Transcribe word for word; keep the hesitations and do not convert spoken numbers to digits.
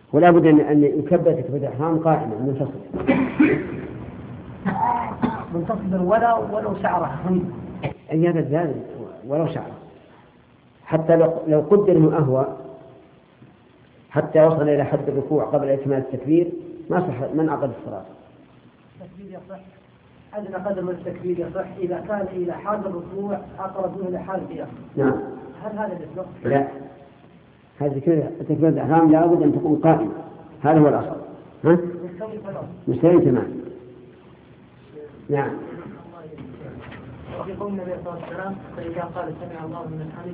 ولا بد أن يكبر تكبيرة الإحرام قائما منتصب منتصب ولو ولو شعره أي هذا الزاد ولو شعره، حتى لو قدر أنه أهوى حتى وصل إلى حد الركوع قبل إكمال التكبير ما صح من عقد الصلاة. التكبير يصح، أدنى قدر من التكبير يصح إذا كان إلى حال الركوع أقرب منه إلى حال القيام. نعم. هل هذا الإسلام؟ لا، هذه تكبيرة الإحرام لا بد أن تكون قائمة، هذا هو الأصل. ها؟ مستوي تمام. نعم. وفي قول النبي صلى الله عليه وسلم فإذا قال سمع الله من الحمد